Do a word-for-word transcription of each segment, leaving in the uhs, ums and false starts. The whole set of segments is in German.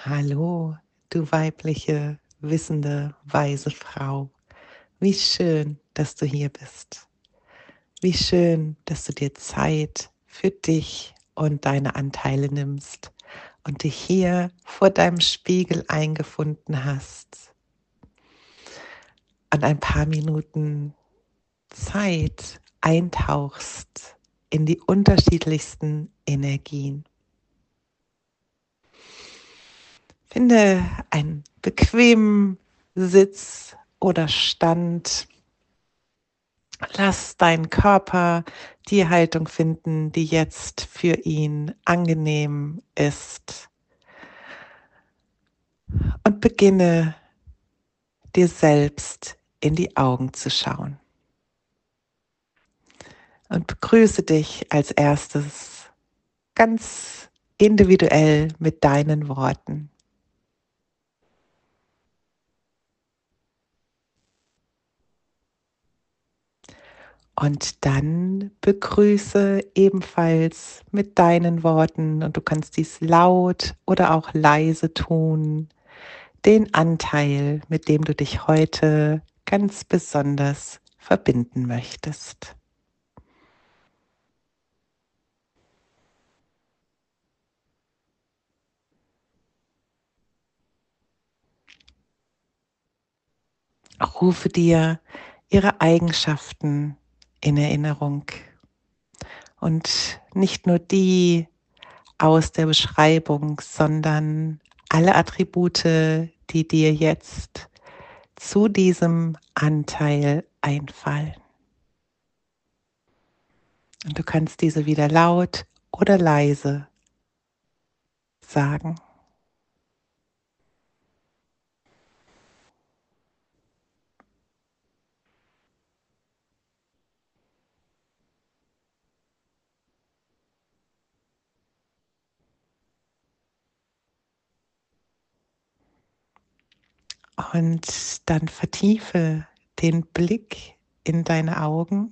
Hallo, du weibliche, wissende, weise Frau. Wie schön, dass du hier bist. Wie schön, dass du dir Zeit für dich und deine Anteile nimmst und dich hier vor deinem Spiegel eingefunden hast und ein paar Minuten Zeit eintauchst in die unterschiedlichsten Energien. Finde einen bequemen Sitz oder Stand. Lass deinen Körper die Haltung finden, die jetzt für ihn angenehm ist. Und beginne dir selbst in die Augen zu schauen. Und begrüße dich als erstes ganz individuell mit deinen Worten. Und dann begrüße ebenfalls mit deinen Worten, und du kannst dies laut oder auch leise tun, den Anteil, mit dem du dich heute ganz besonders verbinden möchtest. Rufe dir ihre Eigenschaften in Erinnerung und nicht nur die aus der Beschreibung, sondern alle Attribute, die dir jetzt zu diesem Anteil einfallen. Und du kannst diese wieder laut oder leise sagen. Und dann vertiefe den Blick in deine Augen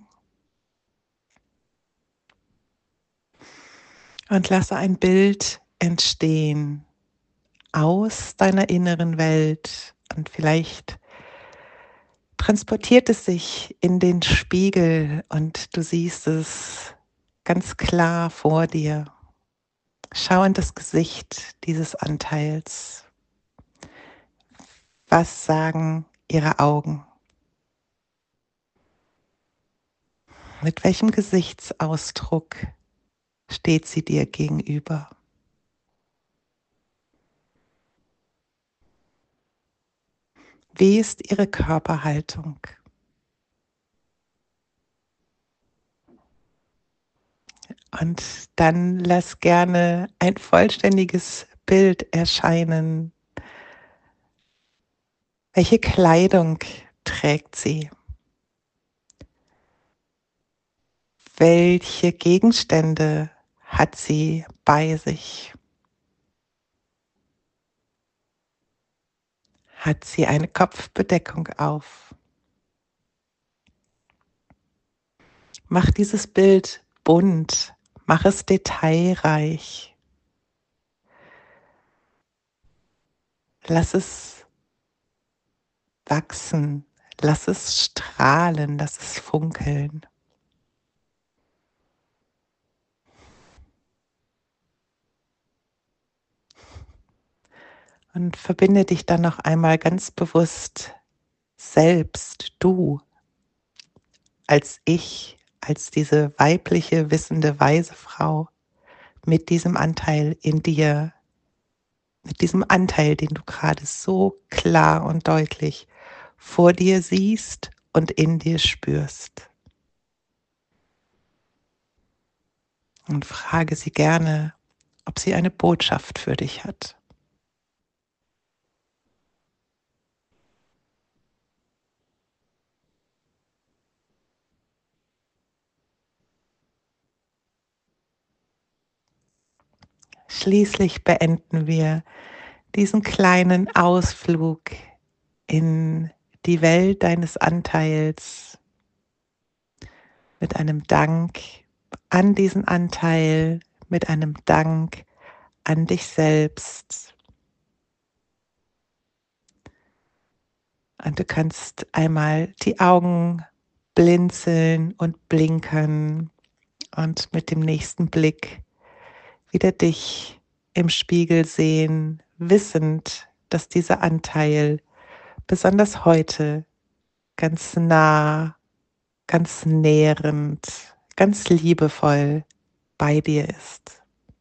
und lasse ein Bild entstehen aus deiner inneren Welt. Und vielleicht transportiert es sich in den Spiegel und du siehst es ganz klar vor dir. Schau in das Gesicht dieses Anteils. Was sagen ihre Augen? Mit welchem Gesichtsausdruck steht sie dir gegenüber? Wie ist ihre Körperhaltung? Und dann lass gerne ein vollständiges Bild erscheinen. Welche Kleidung trägt sie? Welche Gegenstände hat sie bei sich? Hat sie eine Kopfbedeckung auf? Mach dieses Bild bunt, mach es detailreich. Lass es wachsen, lass es strahlen, lass es funkeln. Und verbinde dich dann noch einmal ganz bewusst selbst, du, als ich, als diese weibliche, wissende, weise Frau mit diesem Anteil in dir, mit diesem Anteil, den du gerade so klar und deutlich vor dir siehst und in dir spürst. Und frage sie gerne, ob sie eine Botschaft für dich hat. Schließlich beenden wir diesen kleinen Ausflug in die Welt deines Anteils mit einem Dank an diesen Anteil, mit einem Dank an dich selbst. Und du kannst einmal die Augen blinzeln und blinkern und mit dem nächsten Blick wieder dich im Spiegel sehen, wissend, dass dieser Anteil besonders heute ganz nah, ganz nährend, ganz liebevoll bei dir ist.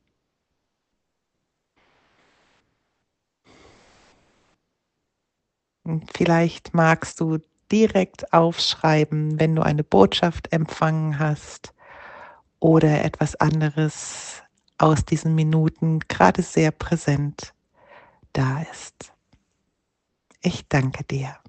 Und vielleicht magst du direkt aufschreiben, wenn du eine Botschaft empfangen hast oder etwas anderes aus diesen Minuten gerade sehr präsent da ist. Ich danke dir.